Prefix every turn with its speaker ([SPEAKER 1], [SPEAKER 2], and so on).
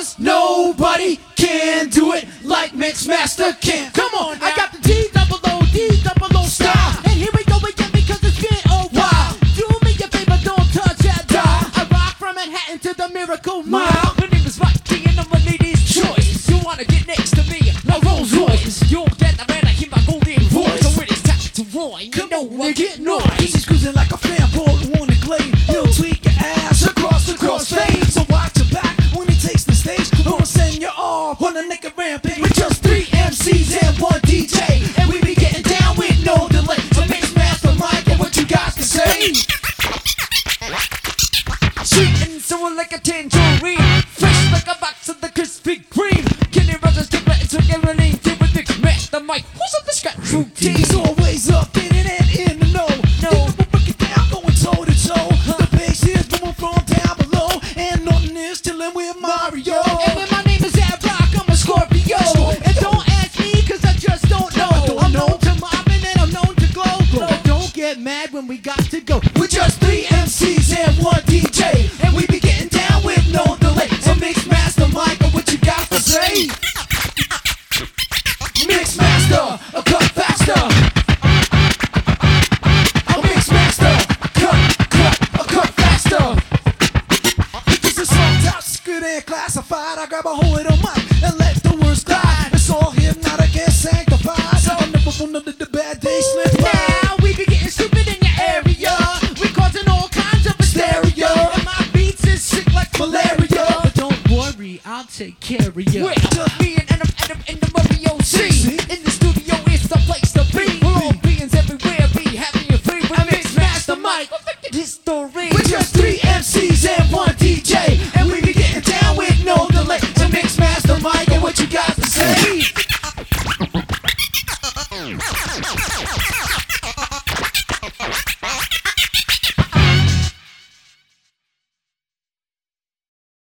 [SPEAKER 1] 'cause nobody can do it like Mixmaster can. Come on, I got the D-double-O style, and here we go again because it's been a while. Do me a favor, don't touch that dial. I rock from Manhattan to the Miracle Mile. My name is Rocky and I'm a lady's choice. You wanna get next to me, like Rolls Royce? You'll get the man, I hear my golden voice. So it is time to roar, you know I get noise.
[SPEAKER 2] Easy cruising like a fanboy on the glade. You'll tweak your ass across the crossfade. So watch your back when he takes the stage. Gonna send you off on a naked rampage with just 3 MCs and 1 DJ. And we be getting down with no delay. So Mixmaster Mike, and what you guys can say?
[SPEAKER 1] Sweet and sour like a tangerine, fresh like a box of the Krispy Kreme. Kenny Rogers, Dick Martin, so everything do with Mixmaster Mike. Who's up the scratch routine?
[SPEAKER 2] He's always up in it and in the know.
[SPEAKER 1] No.
[SPEAKER 2] Break it down, going toe to toe. The bass is coming from down below, and nothing is chilling with Mario.
[SPEAKER 1] And then my name is Ad Rock, I'm a Scorpio. And don't ask me, cause I just don't know. I'm known to Marvin and I'm known to Glow. But don't get mad when we got to go.
[SPEAKER 2] With just 3 MCs and 1 DJ, and we be getting down with no delay. So Mixmaster Mike, what you got to say? Mixmaster, a cut faster. A Mixmaster, cut faster. This is song top secret and classified. I grab a hold of the mic and let the words glide. It's all hypnotic and sanctified. So I never will none of the bad days slip by.
[SPEAKER 1] Now we be getting stupid in your area. We causing all kinds of hysteria. And my beats is sick like malaria. But don't worry, I'll take care of you. We're just me and Adam in the Mario C. In the studio, it's the place to be. We're all beings everywhere, be happy and free. With Mixmaster Mike, perfected history.
[SPEAKER 2] With just 3 MCs and 1 DJ, and we be getting down with no delay. So Mixmaster Mike, and what you got to say?